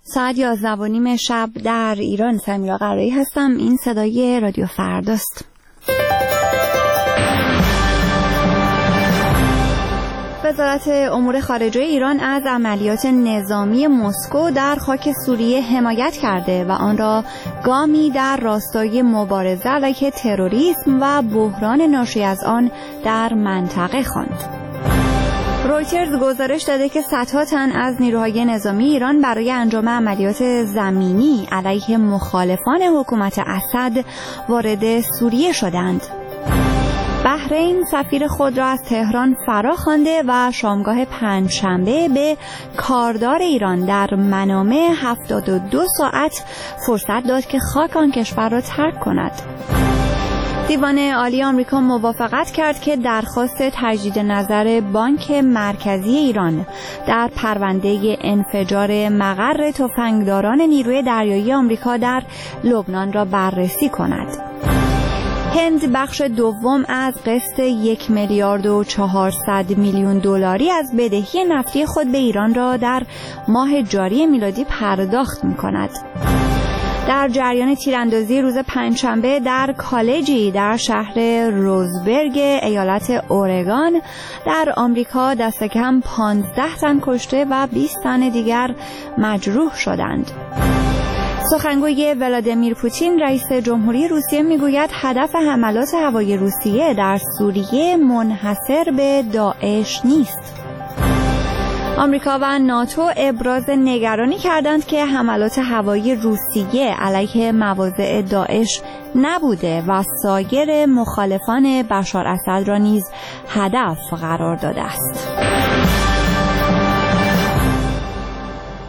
ساعت 11:30 شب در ایران. سمیرا قرایی هستم. این صدای رادیو فرداست. وزارت امور خارجه ایران از عملیات نظامی مسکو در خاک سوریه حمایت کرده و آن را گامی در راستای مبارزه علیه تروریسم و بحران ناشی از آن در منطقه خواند. رویترز گزارش داده که صدها تن از نیروهای نظامی ایران برای انجام عملیات زمینی علیه مخالفان حکومت اسد وارد سوریه شدند. بحرین سفیر خود را از تهران فراخوانده و شامگاه پنجشنبه به کاردار ایران در منامه 72 ساعت فرصت داد که خاک آن کشور را ترک کند. دیوان عالی آمریکا موافقت کرد که درخواست تجدید نظر بانک مرکزی ایران در پرونده انفجار مقر تفنگداران نیروی دریایی آمریکا در لبنان را بررسی کند. هند بخش دوم از قسط 1,400 میلیون دلاری از بدهی نفتی خود به ایران را در ماه جاری میلادی پرداخت می‌کند. در جریان تیراندازی روز پنجشنبه در کالجی در شهر روزبرگ ایالت اورگان در آمریکا دست کم 15 تن کشته و 20 تن دیگر مجروح شدند. سخنگوی ولادیمیر پوتین رئیس جمهوری روسیه میگوید هدف حملات هوایی روسیه در سوریه منحصر به داعش نیست. آمریکا و ناتو ابراز نگرانی کردند که حملات هوایی روسیه علیه مواضع داعش نبوده و سایر مخالفان بشار اسد را نیز هدف قرار داده است.